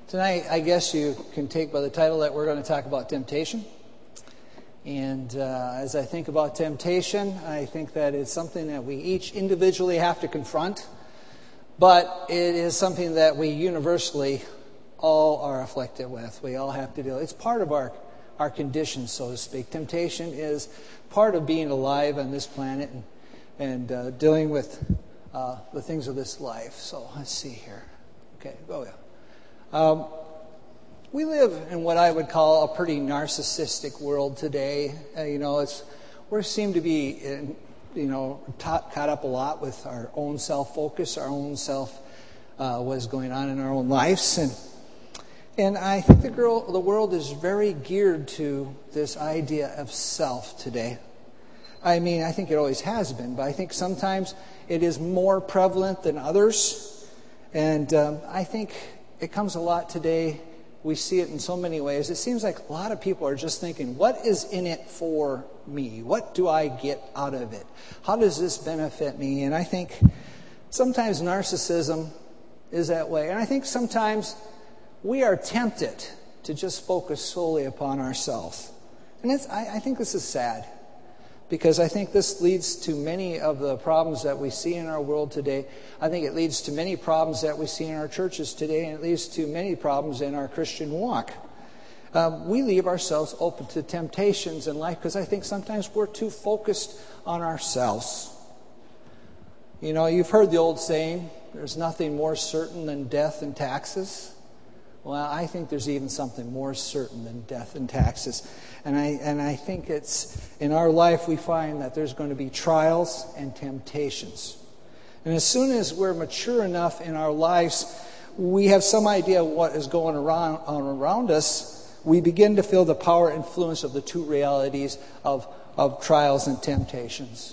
Tonight, I guess you can take by the title that we're going to talk about temptation. And as I think about temptation, I think that it's something that we each individually have to confront, but it is something that we universally all are afflicted with. We all have to deal. It's part of our condition, so to speak. Temptation is part of being alive on this planet and dealing with the things of this life. So let's see here. Okay, go ahead. We live in what I would call a pretty narcissistic world today. We seem to be, caught up a lot with our own self-focus, our own what's going on in our own lives, and I think the world is very geared to this idea of self today. I mean, I think it always has been, but I think sometimes it is more prevalent than others, and I think it comes a lot today. We see it in so many ways. It seems like a lot of people are just thinking, what is in it for me? What do I get out of it? How does this benefit me? And I think sometimes narcissism is that way. And I think sometimes we are tempted to just focus solely upon ourselves. And I think this is sad, because I think this leads to many of the problems that we see in our world today. I think it leads to many problems that we see in our churches today, and it leads to many problems in our Christian walk. We leave ourselves open to temptations in life because I think sometimes we're too focused on ourselves. You know, you've heard the old saying, there's nothing more certain than death and taxes. Well, I think there's even something more certain than death and taxes. And I think it's in our life we find that there's going to be trials and temptations. And as soon as we're mature enough in our lives, we have some idea of what is going around us. We begin to feel the power and influence of the two realities of trials and temptations.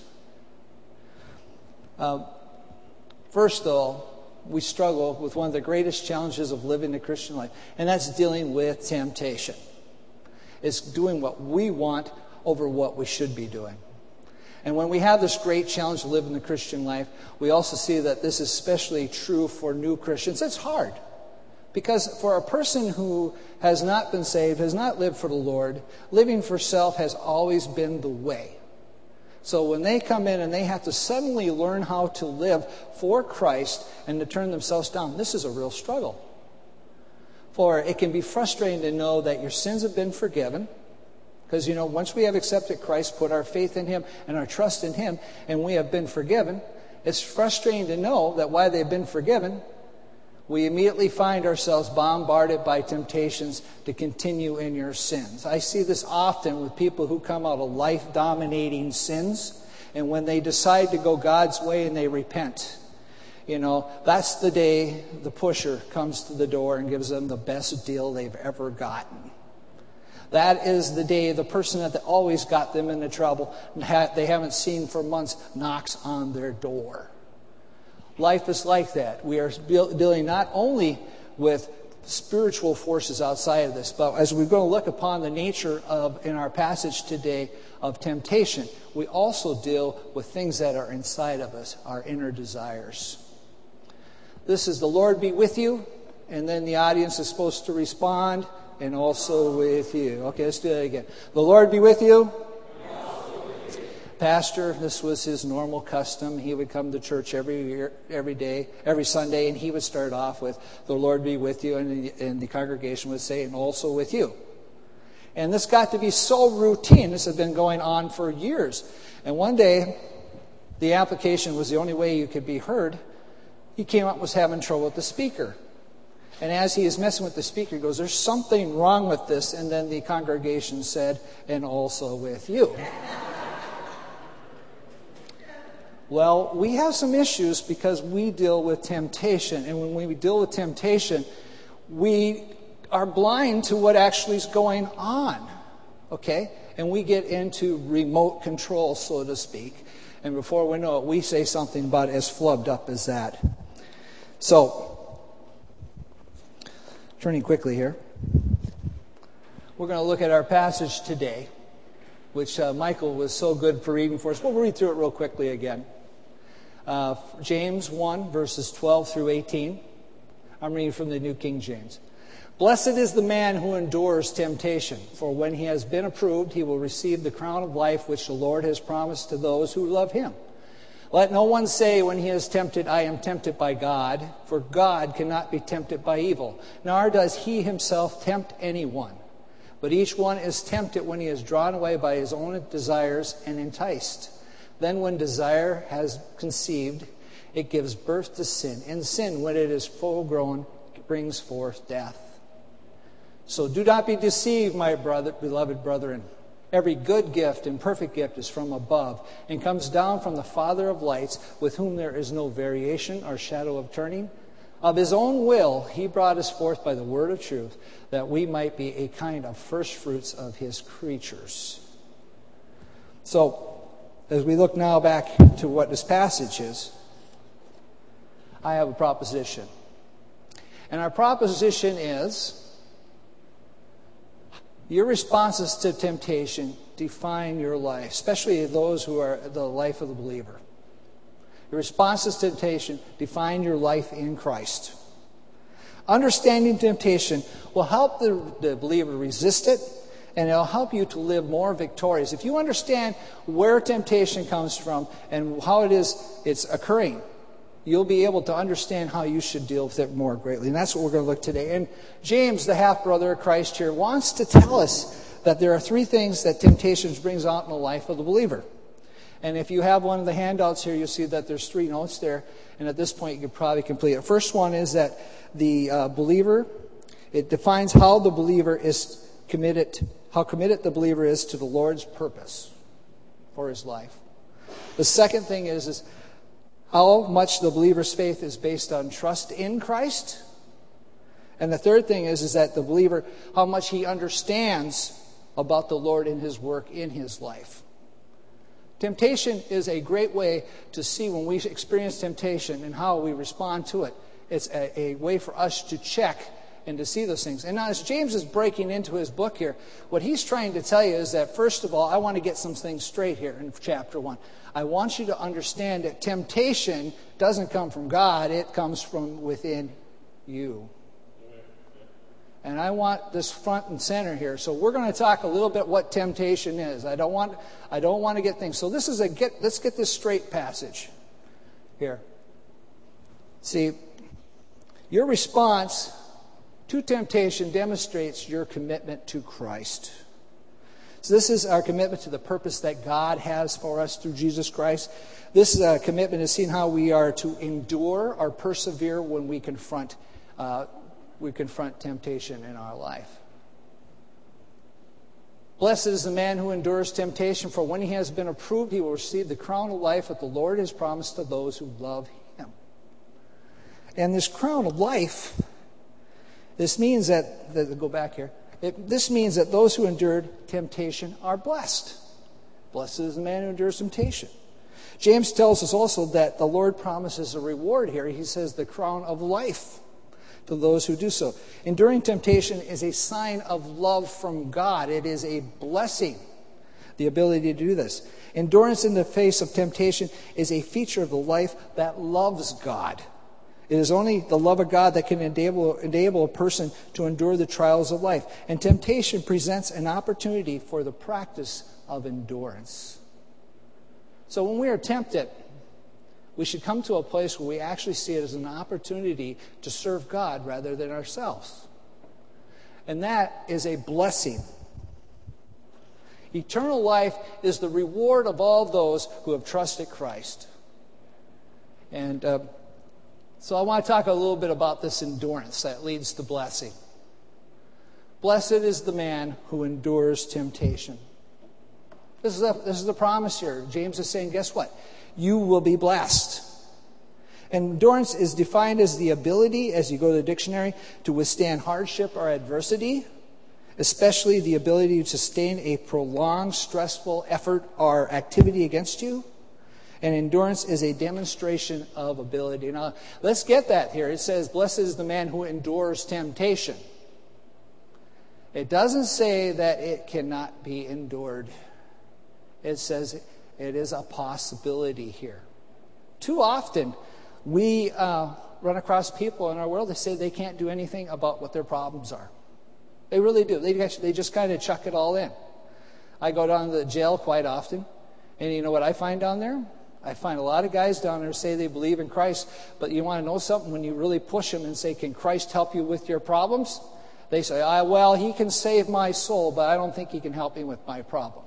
First, though, we struggle with one of the greatest challenges of living the Christian life, and that's dealing with temptation. It's doing what we want over what we should be doing. And when we have this great challenge to live in the Christian life, we also see that this is especially true for new Christians. It's hard, because for a person who has not been saved, has not lived for the Lord, living for self has always been the way. So when they come in and they have to suddenly learn how to live for Christ and to turn themselves down, this is a real struggle. For it can be frustrating to know that your sins have been forgiven. Because, once we have accepted Christ, put our faith in Him and our trust in Him, and we have been forgiven, it's frustrating to know that while they've been forgiven, we immediately find ourselves bombarded by temptations to continue in your sins. I see this often with people who come out of life-dominating sins, and when they decide to go God's way and they repent, that's the day the pusher comes to the door and gives them the best deal they've ever gotten. That is the day the person that always got them into trouble, they haven't seen for months, knocks on their door. Life is like that. We are dealing not only with spiritual forces outside of this, but as we're going to look upon the nature in our passage today of temptation, we also deal with things that are inside of us, our inner desires. This is "The Lord be with you," and then the audience is supposed to respond, "and also with you." Okay, let's do that again. "The Lord be with you." Pastor, this was his normal custom. He would come to church every Sunday, and he would start off with, "The Lord be with you," and the congregation would say, "and also with you." And this got to be so routine. This had been going on for years. And one day, the application was the only way you could be heard. He came up was having trouble with the speaker. And as he is messing with the speaker, he goes, "There's something wrong with this." And then the congregation said, "and also with you." Well, we have some issues because we deal with temptation. And when we deal with temptation, we are blind to what actually is going on. Okay? And we get into remote control, so to speak. And before we know it, we say something about as flubbed up as that. So, turning quickly here, we're going to look at our passage today, which Michael was so good for reading for us. We'll read through it real quickly again. James 1, verses 12 through 18. I'm reading from the New King James. Blessed is the man who endures temptation, for when he has been approved, he will receive the crown of life which the Lord has promised to those who love him. Let no one say when he is tempted, I am tempted by God, for God cannot be tempted by evil, nor does he himself tempt anyone. But each one is tempted when he is drawn away by his own desires and enticed. Then when desire has conceived, it gives birth to sin. And sin, when it is full grown, brings forth death. So do not be deceived, my beloved brethren. Every good gift and perfect gift is from above and comes down from the Father of lights, with whom there is no variation or shadow of turning. Of his own will, he brought us forth by the word of truth, that we might be a kind of first fruits of his creatures. So, as we look now back to what this passage is, I have a proposition. And our proposition is, your responses to temptation define your life, especially those who are the life of the believer. Your responses to temptation define your life in Christ. Understanding temptation will help the believer resist it, and it'll help you to live more victorious. If you understand where temptation comes from and how it's occurring, you'll be able to understand how you should deal with it more greatly. And that's what we're going to look today. And James, the half-brother of Christ here, wants to tell us that there are three things that temptation brings out in the life of the believer. And if you have one of the handouts here, you'll see that there's 3 notes there. And at this point, you could probably complete it. First one is that the believer, it defines how the believer is committed, how committed the believer is to the Lord's purpose for his life. The second thing is how much the believer's faith is based on trust in Christ. And the third thing is that the believer, how much he understands about the Lord and his work in his life. Temptation is a great way to see when we experience temptation and how we respond to it. It's a way for us to check and to see those things. And now as James is breaking into his book here, what he's trying to tell you is that, first of all, I want to get some things straight here in chapter 1. I want you to understand that temptation doesn't come from God, it comes from within you. And I want this front and center here. So we're going to talk a little bit what temptation is. I don't want to get things. So this is let's get this straight passage here. See, your response to temptation demonstrates your commitment to Christ. So this is our commitment to the purpose that God has for us through Jesus Christ. This commitment is seeing how we are to endure or persevere when we confront temptation in our life. Blessed is the man who endures temptation, for when he has been approved, he will receive the crown of life that the Lord has promised to those who love him. And this crown of life, this means that go back here. This means that those who endured temptation are blessed. Blessed is the man who endures temptation. James tells us also that the Lord promises a reward here. He says the crown of life to those who do so. Enduring temptation is a sign of love from God. It is a blessing, the ability to do this. Endurance in the face of temptation is a feature of the life that loves God. It is only the love of God that can enable a person to endure the trials of life. And temptation presents an opportunity for the practice of endurance. So when we are tempted, we should come to a place where we actually see it as an opportunity to serve God rather than ourselves. And that is a blessing. Eternal life is the reward of all those who have trusted Christ. And so I want to talk a little bit about this endurance that leads to blessing. Blessed is the man who endures temptation. This is the promise here. James is saying, guess what? You will be blessed. Endurance is defined as the ability, as you go to the dictionary, to withstand hardship or adversity, especially the ability to sustain a prolonged, stressful effort or activity against you. And endurance is a demonstration of ability. Now, let's get that here. It says, blessed is the man who endures temptation. It doesn't say that it cannot be endured. It says it is a possibility here. Too often, we run across people in our world that say they can't do anything about what their problems are. They really do. They just kind of chuck it all in. I go down to the jail quite often, and you know what I find down there? I find a lot of guys down there say they believe in Christ, but you want to know something? When you really push them and say, can Christ help you with your problems? They say, well, he can save my soul, but I don't think he can help me with my problem.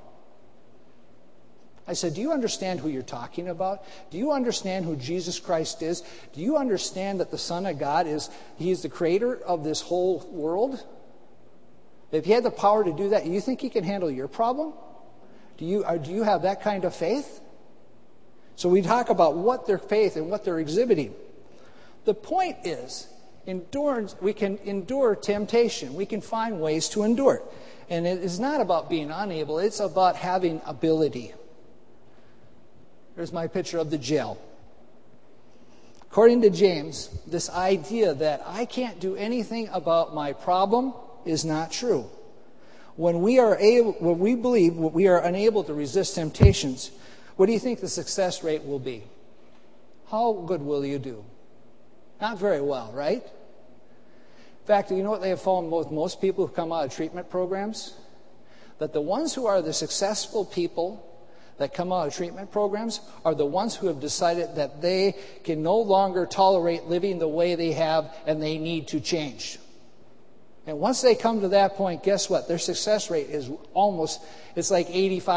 I said, do you understand who you're talking about? Do you understand who Jesus Christ is? Do you understand that the Son of God he's the creator of this whole world? If he had the power to do that, do you think he can handle your problem? Do you have that kind of faith? So we talk about what their faith and what they're exhibiting. The point is, endurance, we can endure temptation. We can find ways to endure it. And it is not about being unable. It's about having ability. Here's my picture of the jail. According to James, this idea that I can't do anything about my problem is not true. When we believe we are unable to resist temptations, what do you think the success rate will be? How good will you do? Not very well, right? In fact, you know what they have found with most people who come out of treatment programs? That the ones who are the successful people that come out of treatment programs are the ones who have decided that they can no longer tolerate living the way they have and they need to change. And once they come to that point, guess what? Their success rate is it's like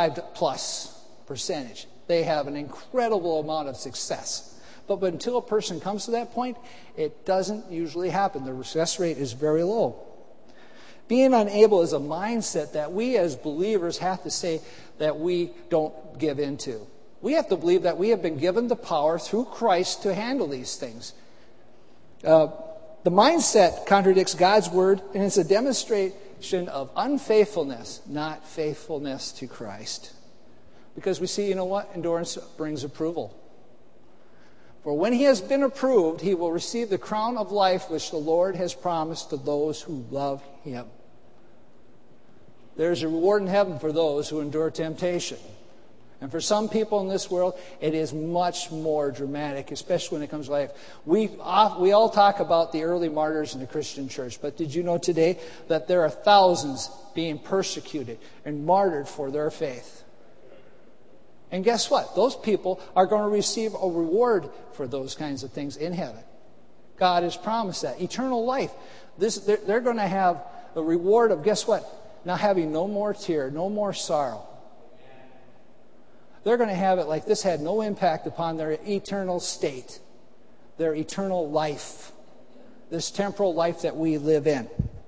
85+%. They have an incredible amount of success. But until a person comes to that point, it doesn't usually happen. The success rate is very low. Being unable is a mindset that we as believers have to say that we don't give into. We have to believe that we have been given the power through Christ to handle these things. The mindset contradicts God's word, and it's a demonstration of unfaithfulness, not faithfulness to Christ. Because we see, you know what? Endurance brings approval. For when he has been approved, he will receive the crown of life which the Lord has promised to those who love him. There's a reward in heaven for those who endure temptation. And for some people in this world, it is much more dramatic, especially when it comes to life. We all talk about the early martyrs in the Christian church, but did you know today that there are thousands being persecuted and martyred for their faith? And guess what? Those people are going to receive a reward for those kinds of things in heaven. God has promised that. Eternal life. They're going to have the reward of, guess what? Now having no more tear, no more sorrow. They're going to have it like this had no impact upon their eternal state, their eternal life, this temporal life that we live in.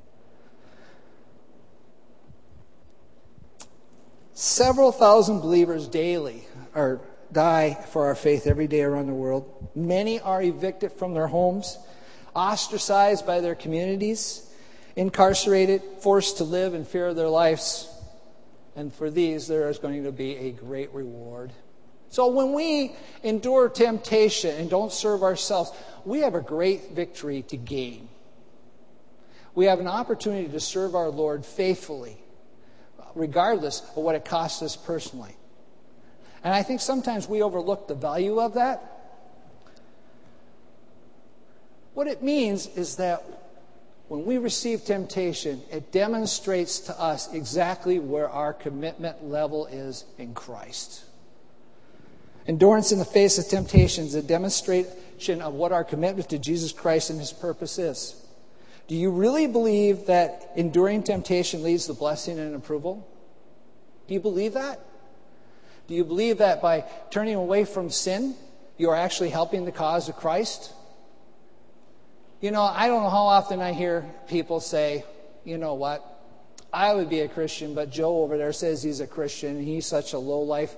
Several thousand believers daily die for our faith every day around the world. Many are evicted from their homes, ostracized by their communities, incarcerated, forced to live in fear of their lives. And for these, there is going to be a great reward. So when we endure temptation and don't serve ourselves, we have a great victory to gain. We have an opportunity to serve our Lord faithfully, regardless of what it costs us personally. And I think sometimes we overlook the value of that. What it means is that when we receive temptation, it demonstrates to us exactly where our commitment level is in Christ. Endurance in the face of temptation is a demonstration of what our commitment to Jesus Christ and his purpose is. Do you really believe that enduring temptation leads to blessing and approval? Do you believe that? Do you believe that by turning away from sin, you are actually helping the cause of Christ? You know, I don't know how often I hear people say, you know what, I would be a Christian, but Joe over there says he's a Christian, and he's such a lowlife,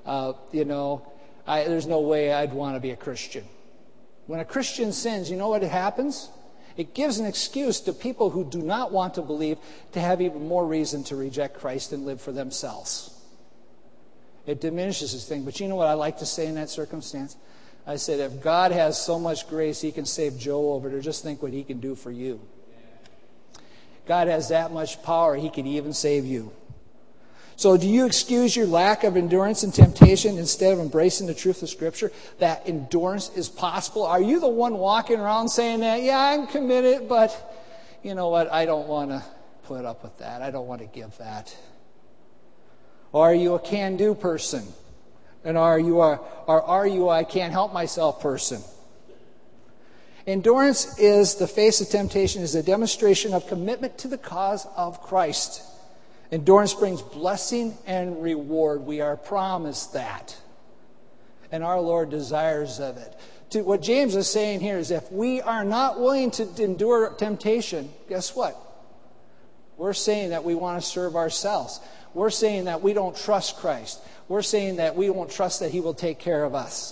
there's no way I'd want to be a Christian. When a Christian sins, you know what happens? It gives an excuse to people who do not want to believe to have even more reason to reject Christ and live for themselves. It diminishes this thing. But you know what I like to say in that circumstance? I said, if God has so much grace, he can save Joe over there. Just think what he can do for you. God has that much power, he can even save you. So do you excuse your lack of endurance in temptation instead of embracing the truth of Scripture that endurance is possible? Are you the one walking around saying that, yeah, I'm committed, but you know what, I don't want to put up with that. I don't want to give that. Or are you a can-do person? And are you a I can't help myself person? Endurance is the face of temptation, is a demonstration of commitment to the cause of Christ. Endurance brings blessing and reward. We are promised that. And our Lord desires of it. What James is saying here is if we are not willing to endure temptation, guess what? We're saying that we want to serve ourselves. We're saying that we don't trust Christ. We're saying that we won't trust that He will take care of us.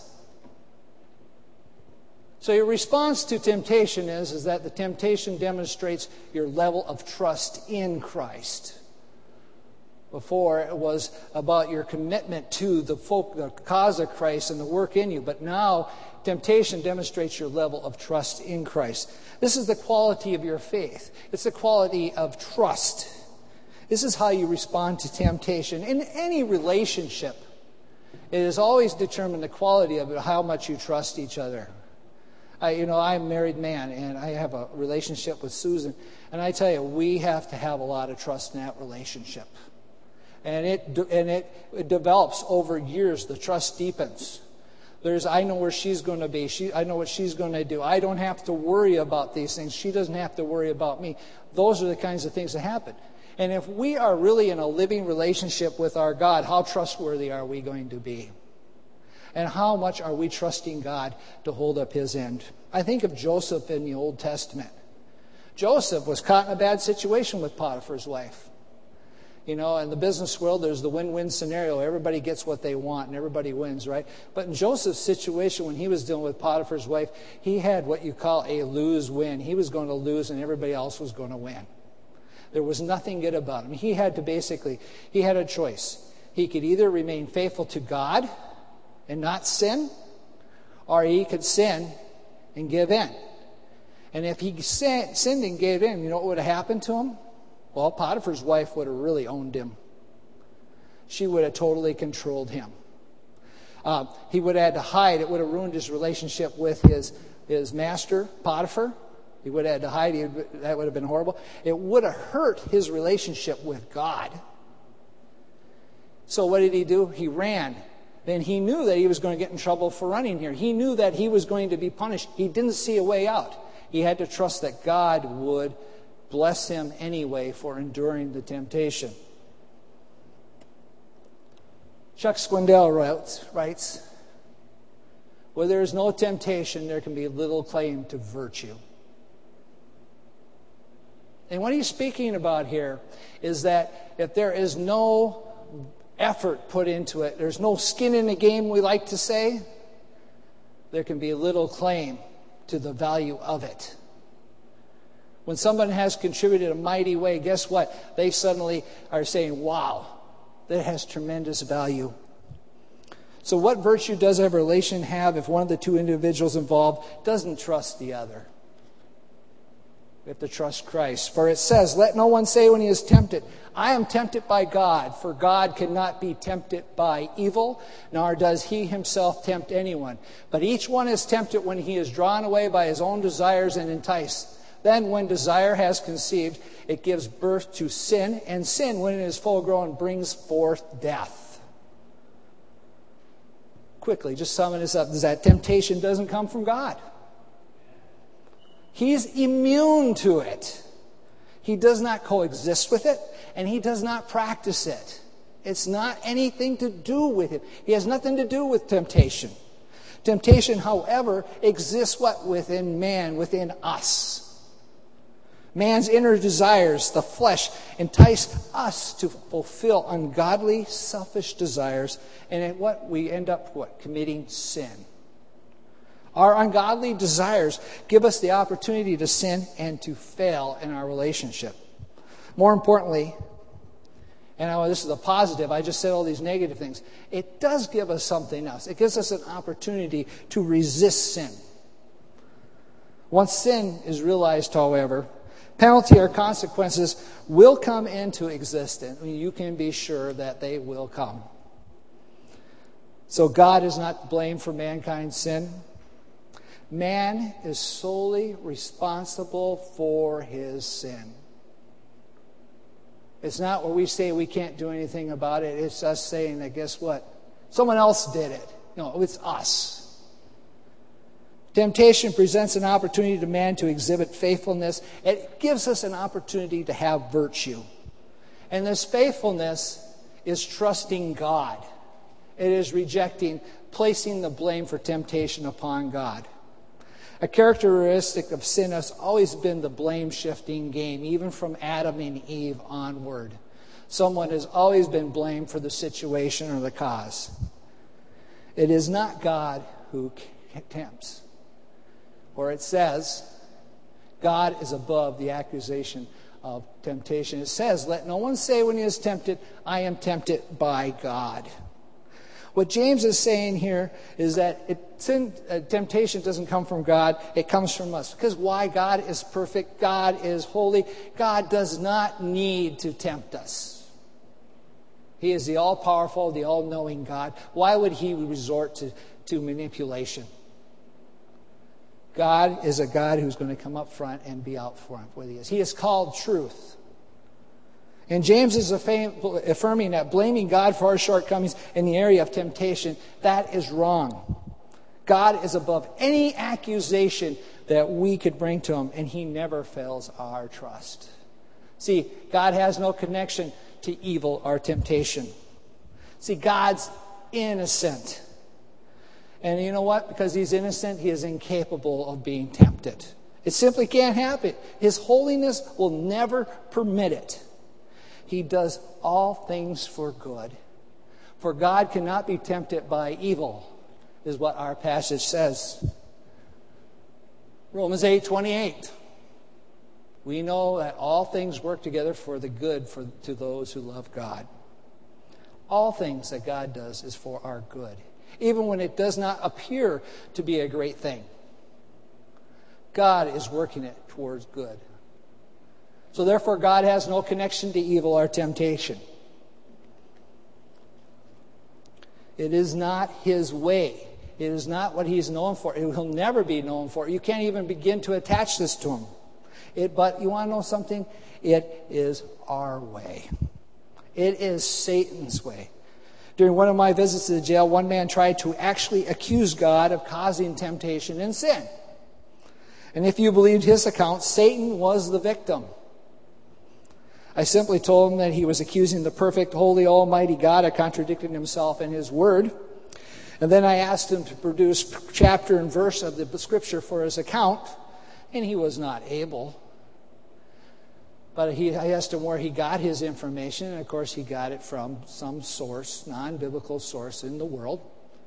So your response to temptation is that the temptation demonstrates your level of trust in Christ. Before, it was about your commitment to the cause of Christ and the work in you. But now, temptation demonstrates your level of trust in Christ. This is the quality of your faith. It's the quality of trust. This is how you respond to temptation. In any relationship, it is always determined the quality of it, how much you trust each other. I'm a married man, and I have a relationship with Susan. And I tell you, we have to have a lot of trust in that relationship. And it develops over years. The trust deepens. I know where she's going to be. I know what she's going to do. I don't have to worry about these things. She doesn't have to worry about me. Those are the kinds of things that happen. And if we are really in a living relationship with our God, how trustworthy are we going to be? And how much are we trusting God to hold up His end? I think of Joseph in the Old Testament. Joseph was caught in a bad situation with Potiphar's wife. In the business world, there's the win-win scenario. Everybody gets what they want and everybody wins, right? But in Joseph's situation, when he was dealing with Potiphar's wife, he had what you call a lose-win. He was going to lose and everybody else was going to win. There was nothing good about him. He had a choice. He could either remain faithful to God and not sin, or he could sin and give in. And if he sinned and gave in, you know what would have happened to him? Well, Potiphar's wife would have really owned him. She would have totally controlled him. He would have had to hide. It would have ruined his relationship with his master, Potiphar. He would have had to hide. That would have been horrible. It would have hurt his relationship with God. So what did he do? He ran. Then he knew that he was going to get in trouble for running here. He knew that he was going to be punished. He didn't see a way out. He had to trust that God would bless him anyway for enduring the temptation. Chuck Swindoll writes, where there is no temptation, there can be little claim to virtue. And what he's speaking about here is that if there is no effort put into it, there's no skin in the game, we like to say, there can be little claim to the value of it. When someone has contributed a mighty way, guess what? They suddenly are saying, wow, that has tremendous value. So what virtue does a relation have if one of the two individuals involved doesn't trust the other? We have to trust Christ. For it says, let no one say when he is tempted, I am tempted by God, for God cannot be tempted by evil, nor does he himself tempt anyone. But each one is tempted when he is drawn away by his own desires and enticed. Then when desire has conceived, it gives birth to sin, and sin, when it is full grown, brings forth death. Quickly, just summing this up, is that temptation doesn't come from God. He's immune to it. He does not coexist with it, and he does not practice it. It's not anything to do with him. He has nothing to do with temptation. Temptation, however, exists within man, within us. Man's inner desires, the flesh, entice us to fulfill ungodly, selfish desires, and we end up committing sin. Our ungodly desires give us the opportunity to sin and to fail in our relationship. More importantly, and this is a positive, I just said all these negative things, it does give us something else. It gives us an opportunity to resist sin. Once sin is realized, however, Penalty or consequences will come into existence. You can be sure that they will come. So God is not blamed for mankind's sin. Man is solely responsible for his sin. It's not where we say we can't do anything about it. It's us saying that, guess what? Someone else did it. No, it's us. Temptation presents an opportunity to man to exhibit faithfulness. It gives us an opportunity to have virtue. And this faithfulness is trusting God. It is rejecting, placing the blame for temptation upon God. A characteristic of sin has always been the blame-shifting game, even from Adam and Eve onward. Someone has always been blamed for the situation or the cause. It is not God who tempts. Or it says, God is above the accusation of temptation. It says, let no one say when he is tempted, I am tempted by God. What James is saying here is that temptation doesn't come from God, it comes from us. Because why? God is perfect, God is holy, God does not need to tempt us. He is the all-powerful, the all-knowing God. Why would he resort to manipulation? God is a God who's going to come up front and be out front where he is. He is called truth. And James is affirming that blaming God for our shortcomings in the area of temptation, that is wrong. God is above any accusation that we could bring to him, and he never fails our trust. See, God has no connection to evil or temptation. See, God's innocent. And you know what? Because he's innocent, he is incapable of being tempted. It simply can't happen. His holiness will never permit it. He does all things for good. For God cannot be tempted by evil, is what our passage says. Romans 8:28. We know that all things work together for the good to those who love God. All things that God does is for our good, even when it does not appear to be a great thing. God is working it towards good. So therefore, God has no connection to evil or temptation. It is not his way. It is not what he's known for. It will never be known for. You can't even begin to attach this to him. But you want to know something? It is our way. It is Satan's way. During one of my visits to the jail, one man tried to actually accuse God of causing temptation and sin. And if you believed his account, Satan was the victim. I simply told him that he was accusing the perfect, holy, almighty God of contradicting himself and his word. And then I asked him to produce chapter and verse of the scripture for his account, and he was not able. But I asked him where he got his information, and of course he got it from some source, non-biblical source in the world.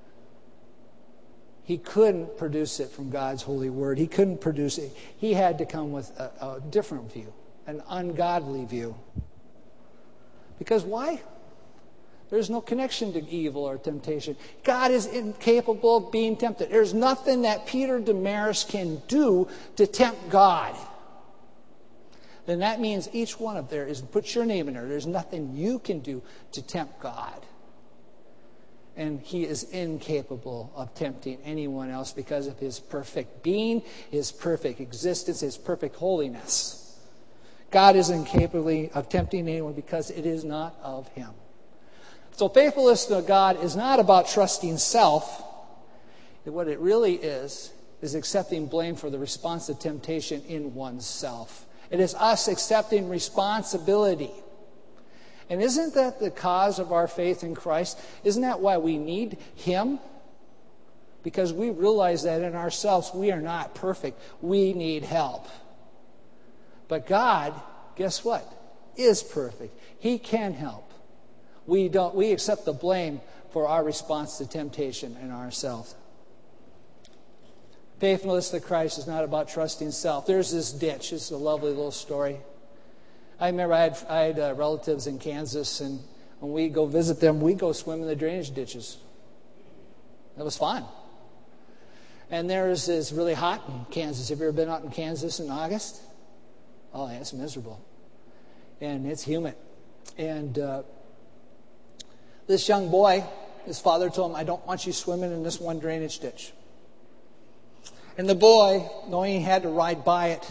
He couldn't produce it from God's holy word. He couldn't produce it. He had to come with a different view, an ungodly view. Because why? There's no connection to evil or temptation. God is incapable of being tempted. There's nothing that Peter Damaris can do to tempt God. Then that means each one of there is, put your name in there. There's nothing you can do to tempt God. And he is incapable of tempting anyone else because of his perfect being, his perfect existence, his perfect holiness. God is incapable of tempting anyone because it is not of him. So faithfulness to God is not about trusting self. What it really is accepting blame for the response to temptation in oneself. It is us accepting responsibility. And isn't that the cause of our faith in Christ? Isn't that why we need him? Because we realize that in ourselves we are not perfect. We need help. But God, guess what? Is perfect. He can help. We accept the blame for our response to temptation in ourselves. Faithfulness to Christ is not about trusting self. There's this ditch. It's a lovely little story. I remember I had relatives in Kansas, and when we go visit them, we go swim in the drainage ditches. It was fun. And it's really hot in Kansas. Have you ever been out in Kansas in August? Oh, it's miserable. And it's humid. And this young boy, his father told him, I don't want you swimming in this one drainage ditch. And the boy, knowing he had to ride by it,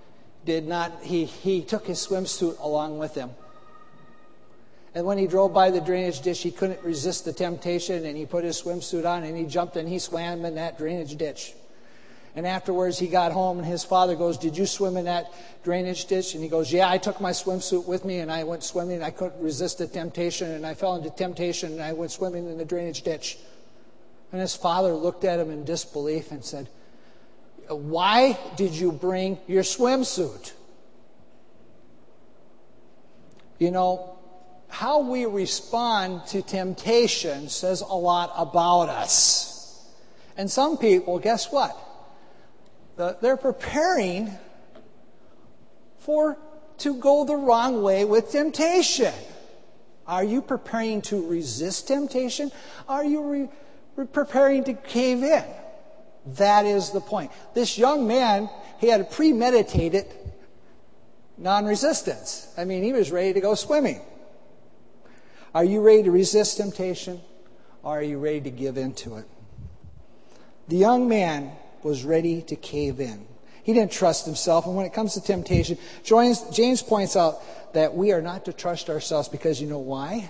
he took his swimsuit along with him. And when he drove by the drainage ditch, he couldn't resist the temptation, and he put his swimsuit on, and he jumped and he swam in that drainage ditch. And afterwards, he got home, and his father goes, did you swim in that drainage ditch? And he goes, yeah, I took my swimsuit with me, and I went swimming, and I couldn't resist the temptation, and I fell into temptation, and I went swimming in the drainage ditch. And his father looked at him in disbelief and said, why did you bring your swimsuit? You know, how we respond to temptation says a lot about us. And some people, guess what? They're preparing to go the wrong way with temptation. Are you preparing to resist temptation? Are you preparing to cave in? That is the point. This young man, he had a premeditated non-resistance. I mean, he was ready to go swimming. Are you ready to resist temptation, or are you ready to give in to it? The young man was ready to cave in. He didn't trust himself, and when it comes to temptation, James points out that we are not to trust ourselves because you know why?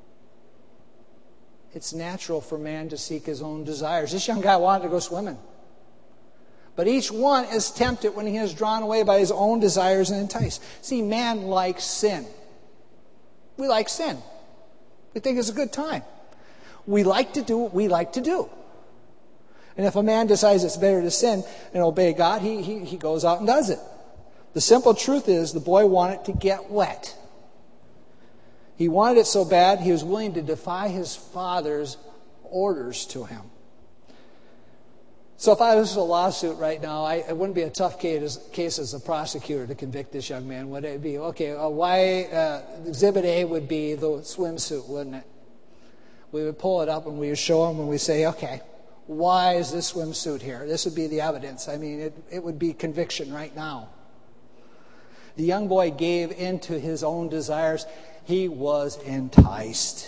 It's natural for man to seek his own desires. This young guy wanted to go swimming. But each one is tempted when he is drawn away by his own desires and enticed. See, man likes sin. We like sin. We think it's a good time. We like to do what we like to do. And if a man decides it's better to sin and obey God, he goes out and does it. The simple truth is the boy wanted to get wet. He wanted it so bad he was willing to defy his father's orders to him. So if I was a lawsuit right now, it wouldn't be a tough case as a prosecutor to convict this young man, would it be? Okay, Exhibit A would be the swimsuit, wouldn't it? We would pull it up and we would show him and we'd say, okay, why is this swimsuit here? This would be the evidence. I mean, it would be conviction right now. The young boy gave in to his own desires. He was enticed.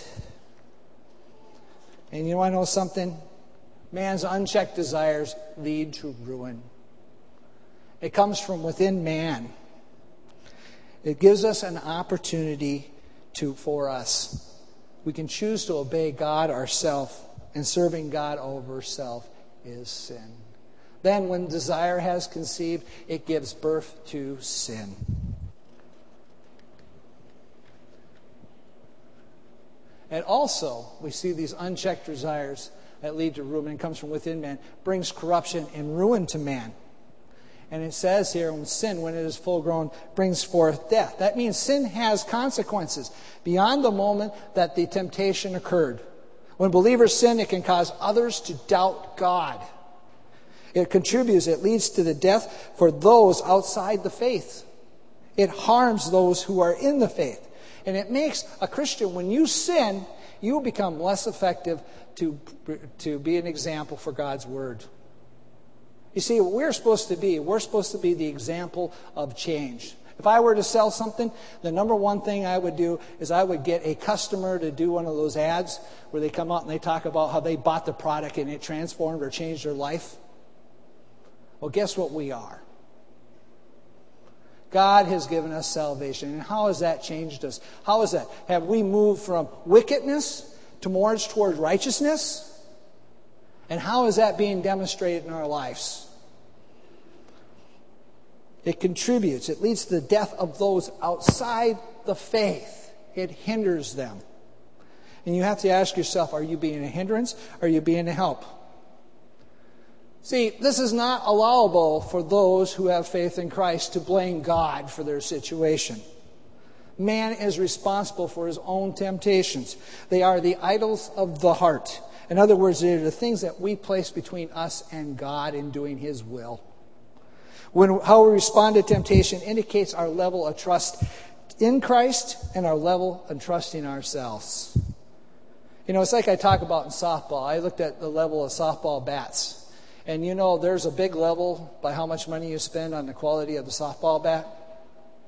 And you want to know something? Man's unchecked desires lead to ruin. It comes from within man. It gives us an opportunity for us. We can choose to obey God ourselves, and serving God over self is sin. Then when desire has conceived, it gives birth to sin. And also, we see these unchecked desires that lead to ruin and comes from within man, brings corruption and ruin to man. And it says here, when sin, when it is full grown, brings forth death. That means sin has consequences beyond the moment that the temptation occurred. When believers sin, it can cause others to doubt God. It contributes, it leads to the death for those outside the faith. It harms those who are in the faith. And it makes a Christian, when you sin, you become less effective to be an example for God's word. You see, what we're supposed to be the example of change. If I were to sell something, the number one thing I would do is I would get a customer to do one of those ads where they come out and they talk about how they bought the product and it transformed or changed their life. Well, guess what we are? God has given us salvation. And how has that changed us? How is that? Have we moved from wickedness towards righteousness? And how is that being demonstrated in our lives? It contributes. It leads to the death of those outside the faith. It hinders them. And you have to ask yourself, are you being a hindrance or are you being a help? See, this is not allowable for those who have faith in Christ to blame God for their situation. Man is responsible for his own temptations. They are the idols of the heart. In other words, they're the things that we place between us and God in doing His will. How we respond to temptation indicates our level of trust in Christ and our level of trusting ourselves. You know, it's like I talk about in softball. I looked at the level of softball bats. And you know, there's a big level by how much money you spend on the quality of the softball bat.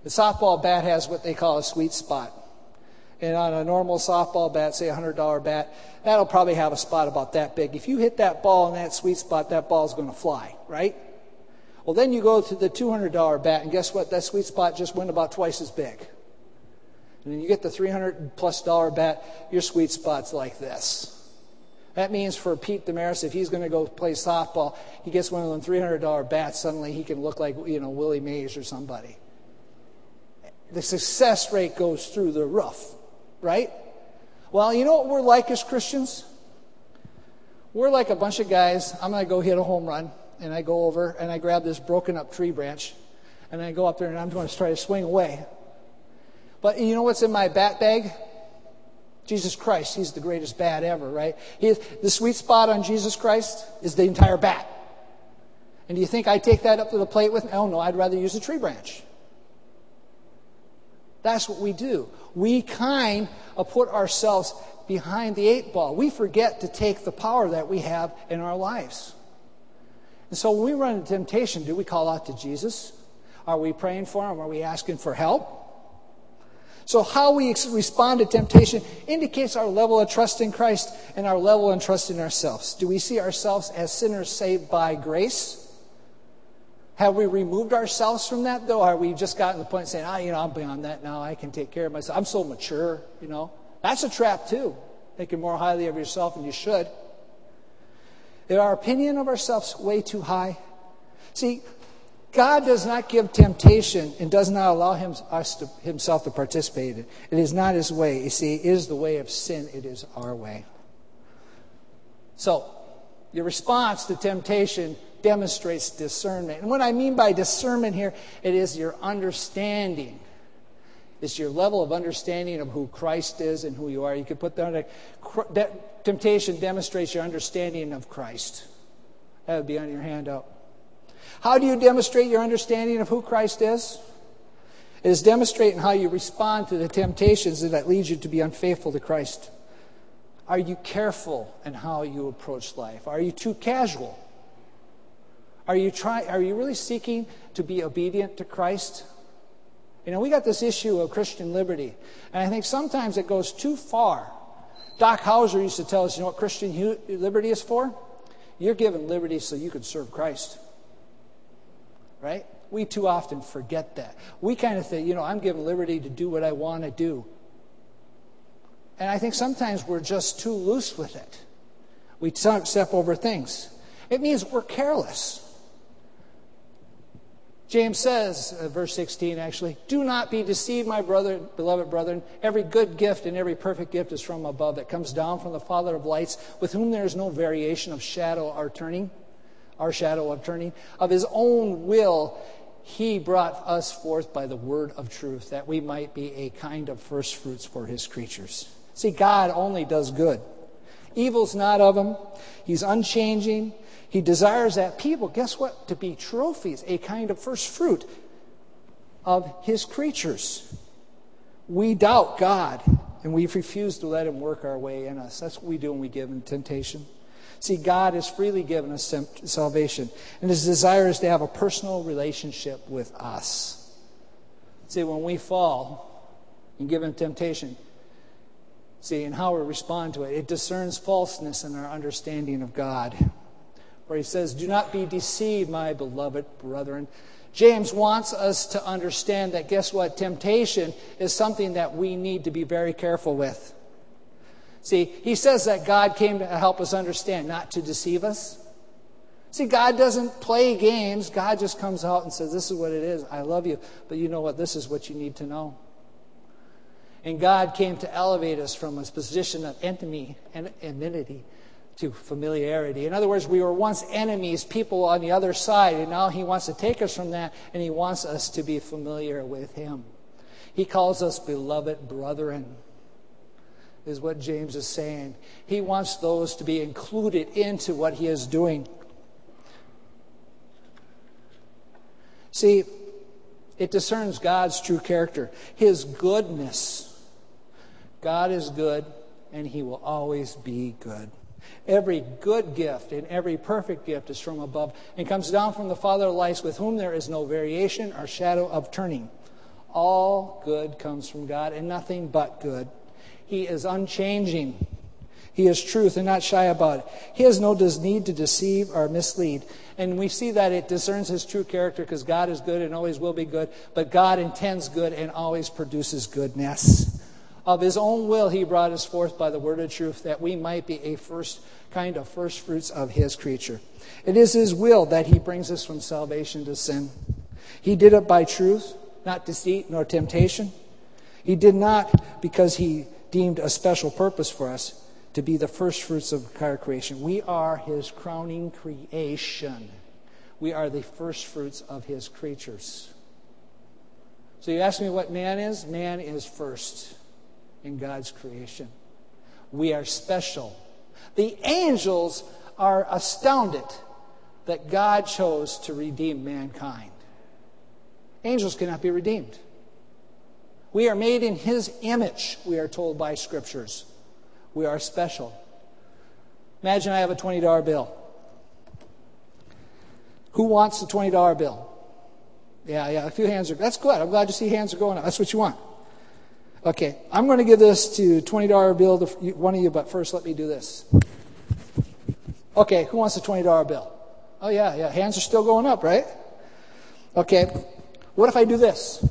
The softball bat has what they call a sweet spot. And on a normal softball bat, say a $100 bat, that'll probably have a spot about that big. If you hit that ball in that sweet spot, that ball's going to fly, right? Well, then you go to the $200 bat, and guess what? That sweet spot just went about twice as big. And then you get the $300+ bat, your sweet spot's like this. That means for Pete Damaris, if he's going to go play softball, he gets one of them $300 bats, suddenly he can look like, Willie Mays or somebody. The success rate goes through the roof, right? Well, you know what we're like as Christians? We're like a bunch of guys. I'm going to go hit a home run, and I go over and I grab this broken up tree branch, and I go up there and I'm going to try to swing away. But you know what's in my bat bag? Jesus Christ. He's the greatest bat ever, right? The sweet spot on Jesus Christ is the entire bat. And do you think I take that up to the plate with me? Oh, no, I'd rather use a tree branch. That's what we do. We kind of put ourselves behind the 8 ball. We forget to take the power that we have in our lives. And so when we run into temptation, do we call out to Jesus? Are we praying for him? Are we asking for help? So how we respond to temptation indicates our level of trust in Christ and our level of trust in ourselves. Do we see ourselves as sinners saved by grace? Have we removed ourselves from that, though? Are we just gotten to the point saying, I'm beyond that now. I can take care of myself. I'm so mature, That's a trap, too. Thinking more highly of yourself than you should. Is our opinion of ourselves way too high? See, God does not give temptation and does not allow himself to participate in it. It is not his way. You see, it is the way of sin. It is our way. So, your response to temptation demonstrates discernment. And what I mean by discernment here, it is your understanding. It's your level of understanding of who Christ is and who you are. You could put that temptation demonstrates your understanding of Christ. That would be on your handout. How do you demonstrate your understanding of who Christ is? It is demonstrating how you respond to the temptations that lead you to be unfaithful to Christ. Are you careful in how you approach life? Are you too casual? Are you really seeking to be obedient to Christ? We got this issue of Christian liberty, and I think sometimes it goes too far. Doc Hauser used to tell us, what Christian liberty is for? You're given liberty so you can serve Christ. Right? We too often forget that. We kind of think, I'm given liberty to do what I want to do. And I think sometimes we're just too loose with it. We step over things. It means we're careless. James says, verse 16 actually, do not be deceived, my beloved brethren. Every good gift and every perfect gift is from above. It comes down from the Father of lights, with whom there is no variation of shadow or turning. Our shadow of turning. Of his own will, he brought us forth by the word of truth, that we might be a kind of first fruits for his creatures. See, God only does good. Evil's not of him. He's unchanging. He desires that people, guess what? To be trophies, a kind of first fruit of his creatures. We doubt God, and we refuse to let him work our way in us. That's what we do when we give him temptation. See, God has freely given us salvation, and his desire is to have a personal relationship with us. See, when we fall and give him temptation, and how we respond to it, it discerns falseness in our understanding of God. Where he says, do not be deceived, my beloved brethren. James wants us to understand that, guess what? Temptation is something that we need to be very careful with. See, he says that God came to help us understand, not to deceive us. See, God doesn't play games. God just comes out and says, this is what it is. I love you, but you know what? This is what you need to know. And God came to elevate us from a position of enmity to familiarity. In other words, we were once enemies, people on the other side, and now he wants to take us from that, and he wants us to be familiar with him. He calls us beloved brethren, is what James is saying. He wants those to be included into what he is doing. See, it discerns God's true character, his goodness. God is good, and he will always be good. Every good gift and every perfect gift is from above and comes down from the Father of lights, with whom there is no variation or shadow of turning. All good comes from God, and nothing but good. He is unchanging. He is truth and not shy about it. He has no need to deceive or mislead. And we see that it discerns his true character because God is good and always will be good. But God intends good and always produces goodness. Of his own will he brought us forth by the word of truth, that we might be a first fruits of his creature. It is his will that he brings us from salvation to sin. He did it by truth, not deceit nor temptation. He did not because he deemed a special purpose for us to be the first fruits of our creation. We are his crowning creation. We are the first fruits of his creatures. So you ask me what man is? Man is first in God's creation. We are special. The angels are astounded that God chose to redeem mankind. Angels cannot be redeemed. We are made in his image, we are told by scriptures. We are special. Imagine I have a $20 bill. Who wants the $20 bill? Yeah, a few hands are... That's good. I'm glad to see hands are going up. That's what you want. Okay, I'm going to give this to $20 bill to one of you, but first let me do this. Okay, who wants the $20 bill? Oh, yeah, hands are still going up, right? Okay, what if I do this?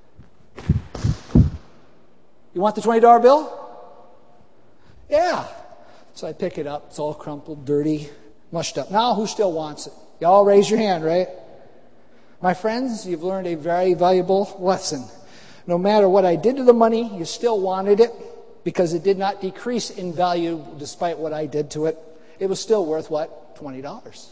You want the $20 bill? Yeah. So I pick it up. It's all crumpled, dirty, mushed up. Now who still wants it? Y'all raise your hand, right? My friends, you've learned a very valuable lesson. No matter what I did to the money, you still wanted it because it did not decrease in value despite what I did to it. It was still worth what? $20.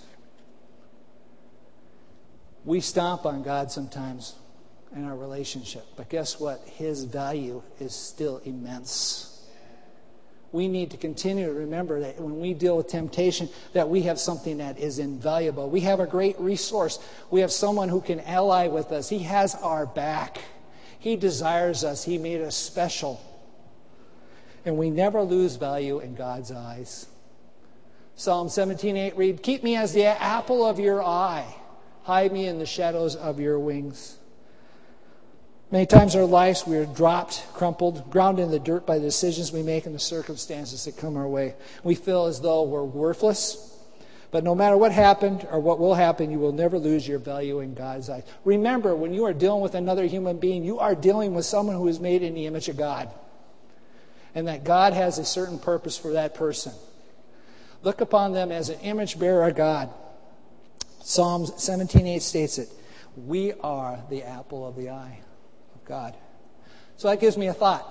We stomp on God sometimes in our relationship. But guess what? His value is still immense. We need to continue to remember that when we deal with temptation, that we have something that is invaluable. We have a great resource. We have someone who can ally with us. He has our back. He desires us. He made us special. And we never lose value in God's eyes. Psalm 17:8 read, "Keep me as the apple of your eye. Hide me in the shadows of your wings." Many times in our lives we are dropped, crumpled, ground in the dirt by the decisions we make and the circumstances that come our way. We feel as though we're worthless. But no matter what happened or what will happen, you will never lose your value in God's eyes. Remember, when you are dealing with another human being, you are dealing with someone who is made in the image of God. And that God has a certain purpose for that person. Look upon them as an image bearer of God. Psalm 17:8 states it. We are the apple of the eye of God. So that gives me a thought.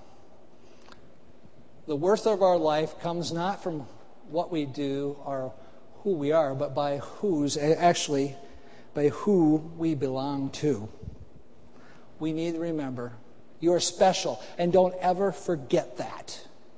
The worth of our life comes not from what we do or who we are, but by who we belong to. We need to remember, you're special, and don't ever forget that.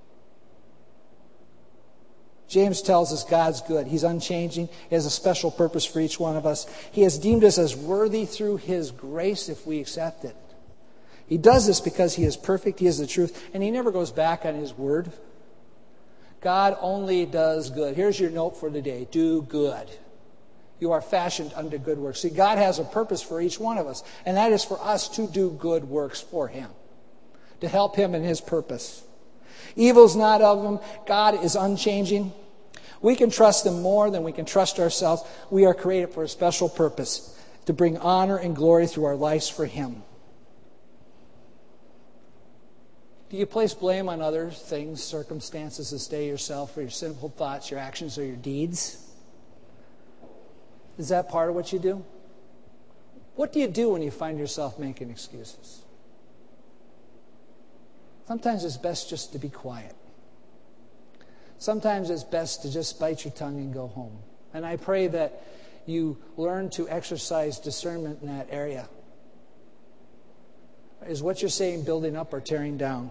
James tells us God's good. He's unchanging. He has a special purpose for each one of us. He has deemed us as worthy through his grace if we accept it. He does this because he is perfect, he is the truth, and he never goes back on his word. God only does good. Here's your note for today. Do good. You are fashioned unto good works. See, God has a purpose for each one of us, and that is for us to do good works for him, to help him in his purpose. Evil's not of him. God is unchanging. We can trust him more than we can trust ourselves. We are created for a special purpose, to bring honor and glory through our lives for him. Do you place blame on other things, circumstances, this day, yourself, for your sinful thoughts, your actions, or your deeds? Is that part of what you do? What do you do when you find yourself making excuses? Sometimes it's best just to be quiet. Sometimes it's best to just bite your tongue and go home. And I pray that you learn to exercise discernment in that area. Is what you're saying building up or tearing down?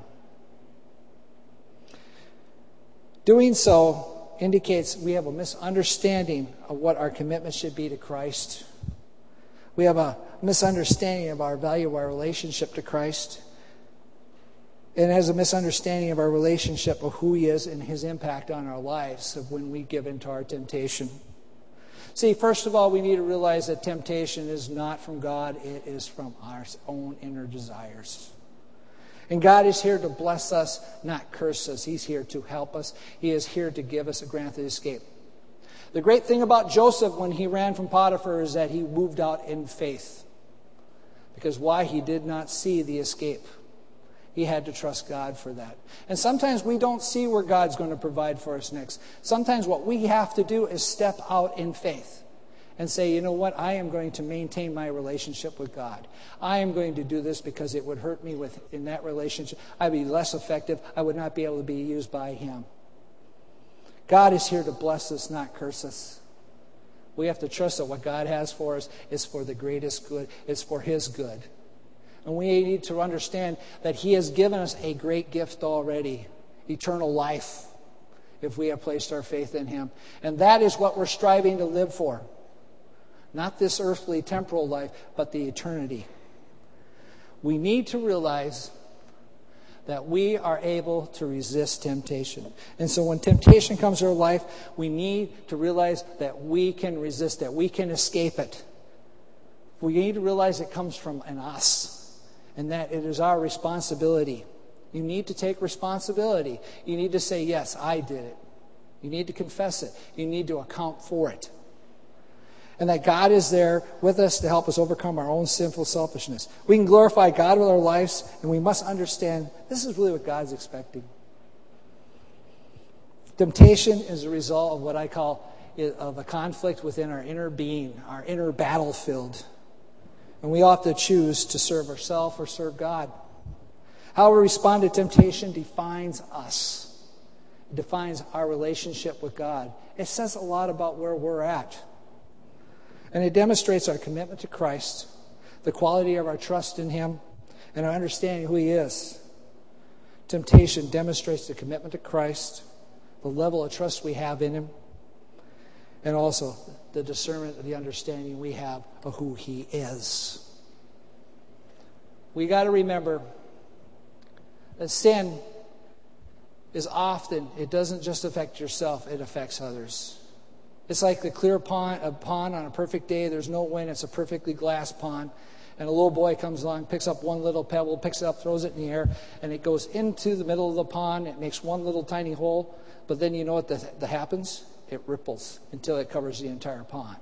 Doing so indicates we have a misunderstanding of what our commitment should be to Christ. We have a misunderstanding of our value of our relationship to Christ. And it has a misunderstanding of our relationship of who he is and his impact on our lives of when we give into our temptation. See, first of all, we need to realize that temptation is not from God. It is from our own inner desires. And God is here to bless us, not curse us. He's here to help us. He is here to give us a granted escape. The great thing about Joseph when he ran from Potiphar is that he moved out in faith. Because why? He did not see the escape. He had to trust God for that. And sometimes we don't see where God's going to provide for us next. Sometimes what we have to do is step out in faith and say, you know what, I am going to maintain my relationship with God. I am going to do this because it would hurt me in that relationship. I'd be less effective. I would not be able to be used by Him. God is here to bless us, not curse us. We have to trust that what God has for us is for the greatest good. It's for His good. And we need to understand that He has given us a great gift already, eternal life, if we have placed our faith in Him. And that is what we're striving to live for. Not this earthly, temporal life, but the eternity. We need to realize that we are able to resist temptation. And so when temptation comes to our life, we need to realize that we can resist it. We can escape it. We need to realize it comes from an us. And that it is our responsibility. You need to take responsibility. You need to say, yes, I did it. You need to confess it. You need to account for it. And that God is there with us to help us overcome our own sinful selfishness. We can glorify God with our lives, and we must understand this is really what God's expecting. Temptation is a result of what I call of a conflict within our inner being, our inner battlefield. And we ought to choose to serve ourselves or serve God. How we respond to temptation defines us. It defines our relationship with God. It says a lot about where we're at. And it demonstrates our commitment to Christ, the quality of our trust in Him, and our understanding of who He is. Temptation demonstrates the commitment to Christ, the level of trust we have in Him, and also the discernment, the understanding we have of who He is. We got to remember that sin is often, it doesn't just affect yourself, it affects others. It's like the clear pond on a perfect day. There's no wind. It's a perfectly glass pond. And a little boy comes along, picks up one little pebble, picks it up, throws it in the air, and it goes into the middle of the pond. It makes one little tiny hole. But then you know what that happens? It ripples until it covers the entire pond.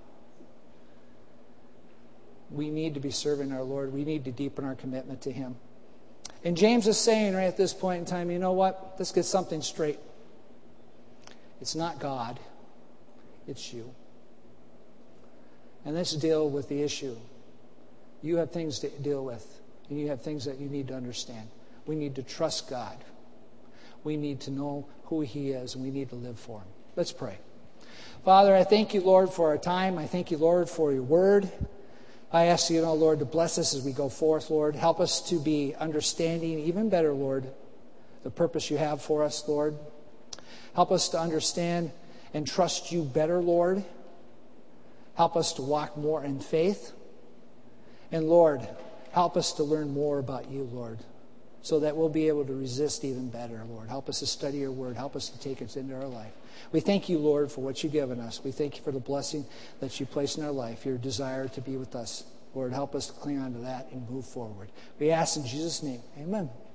We need to be serving our Lord. We need to deepen our commitment to Him. And James is saying right at this point in time, you know what? Let's get something straight. It's not God. It's you. And let's deal with the issue. You have things to deal with. And you have things that you need to understand. We need to trust God. We need to know who He is, and we need to live for Him. Let's pray. Father, I thank You, Lord, for our time. I thank You, Lord, for Your word. I ask You, Lord, to bless us as we go forth, Lord. Help us to be understanding even better, Lord, the purpose You have for us, Lord. Help us to understand and trust You better, Lord. Help us to walk more in faith. And, Lord, help us to learn more about You, Lord, so that we'll be able to resist even better, Lord. Help us to study Your word. Help us to take it into our life. We thank You, Lord, for what You've given us. We thank You for the blessing that You place in our life, Your desire to be with us. Lord, help us to cling on to that and move forward. We ask in Jesus' name. Amen.